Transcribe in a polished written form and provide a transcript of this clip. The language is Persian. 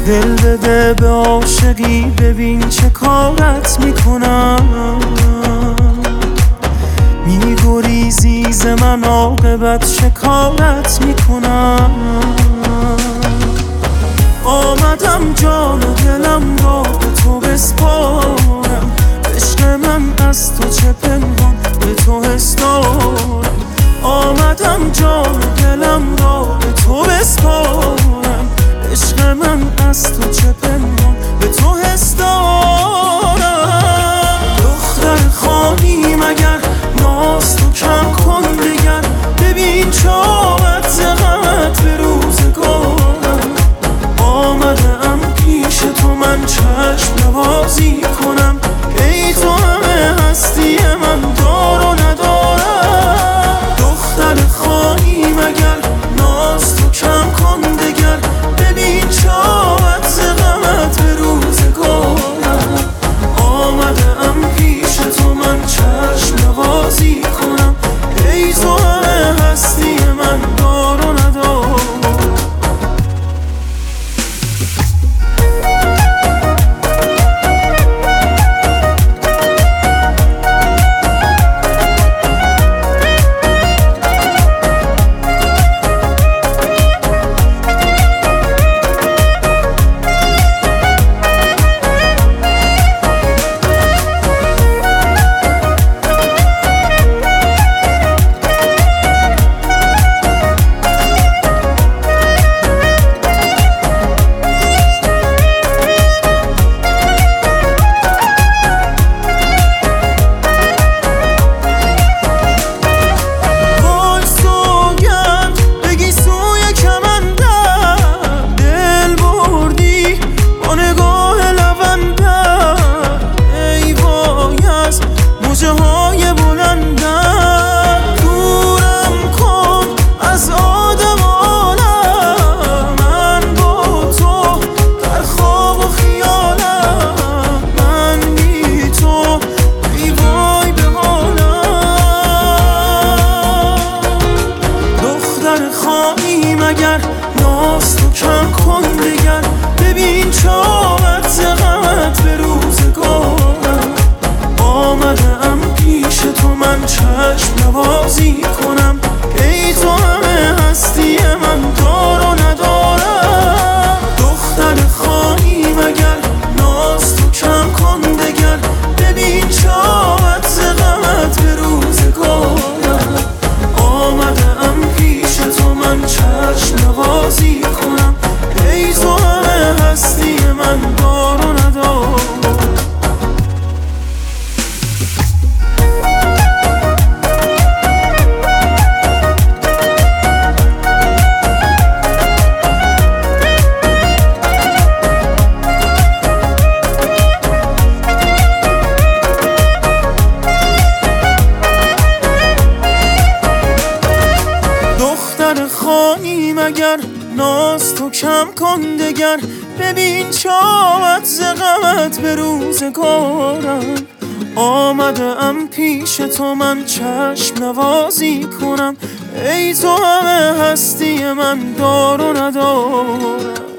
دل بده به عاشقی، ببین چه کارت میکنم. میگریزی ز من، عاقبت چه کارت میکنم. آمدم جان و دلم را به تو بسپارم، عشق من از تو چه پنهان به تو حس دارم. آمدم جان و دلم را به تو بسپارم، عشق من از تو چه پنهان به تو حس دارم. دختر خواهی مگر ناز تو کم کن دگر، ببین چاوت ز غمت به روزگارم. آمدم پیش تو من چشم نوازی کنم، ای تو همه هستی من دار و ندارم. دختر خواهی مگر ناز تو کم کن دگر، ببین چاوت ز غمت به روزگارم. آمدم پیش تو من چشم نوازی کنم، ای تو همه هستی من دار و ندارم. خواهی مگر ناز تو کم کن دگر، ببین چاوت ز غمت به روزگارم. آمدم پیش تو من چشم نوازی کنم، ای تو همه هستی من دار و ندارم. دختر خواهی مگر ناز تو کم کن دگر، ببین چاوت ز غمت به روزگارم. آمدم پیش تو من چشم نوازی کنم، ای تو همه هستی من دار و ندارم. دختر خواهی مگر ناز تو کم کن دگر، ببین چاوت ز غمت به روزگارم. آمدم پیش تو من چشم نوازی کنم، ای تو همه هستی من دار و ندارم.